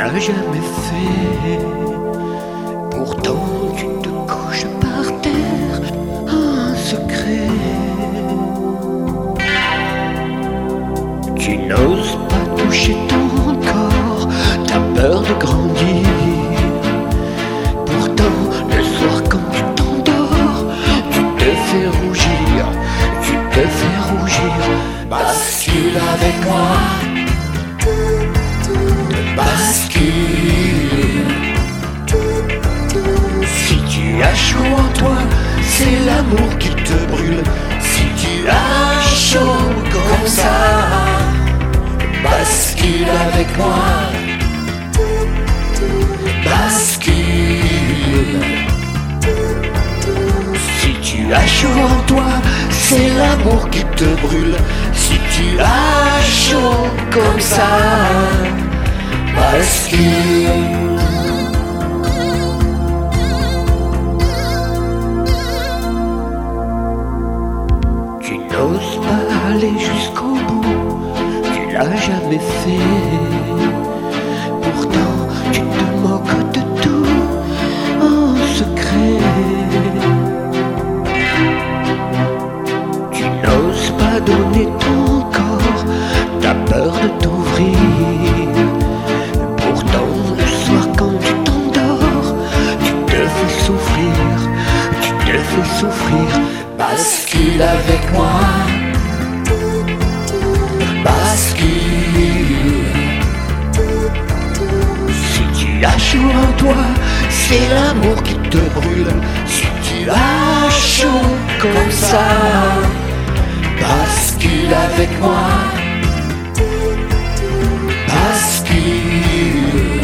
n'as jamais fait. Pourtant tu te couches par terre, un secret. Tu n'oses pas toucher ton corps, t'as peur de grandir. Pourtant le soir quand tu t'endors, tu te fais rougir, tu te fais rougir. Bascule avec moi, bascule. Si tu as chaud en toi, c'est l'amour qui te brûle. Si tu as chaud comme ça, bascule avec moi, bascule. Si tu as chaud en toi, c'est l'amour qui te brûle. Si tu as chaud comme ça, bascule. Tu n'oses pas aller jusqu'au bout, tu l'as jamais fait. Pourtant tu te moques de tout en secret. Tu n'oses pas donner ton corps, t'as peur de t'ouvrir. Pourtant le soir quand tu t'endors, tu te fais souffrir, tu te fais souffrir. Bascule avec moi, bascule. Si tu as chaud en toi, c'est l'amour qui te brûle. Si tu as chaud comme ça, bascule avec moi, bascule.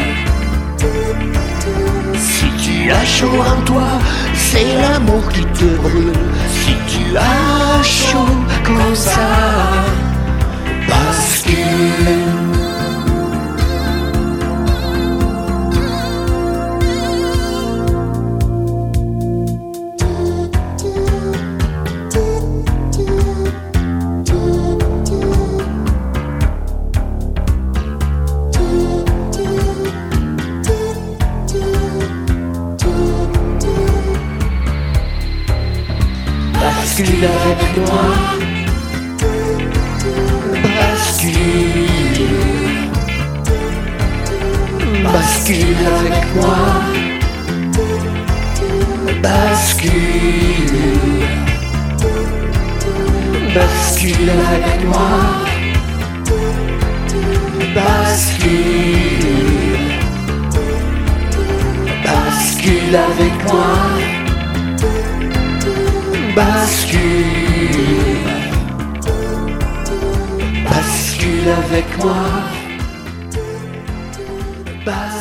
Si tu as chaud en toi, c'est l'amour qui te brûle. Si tu as chaud comme ça, bascule. Bascule avec moi, bascule. Bascule avec moi, bascule. Bascule avec moi, bascule. Bascule avec moi, bascule. Bascule avec moi, bascule.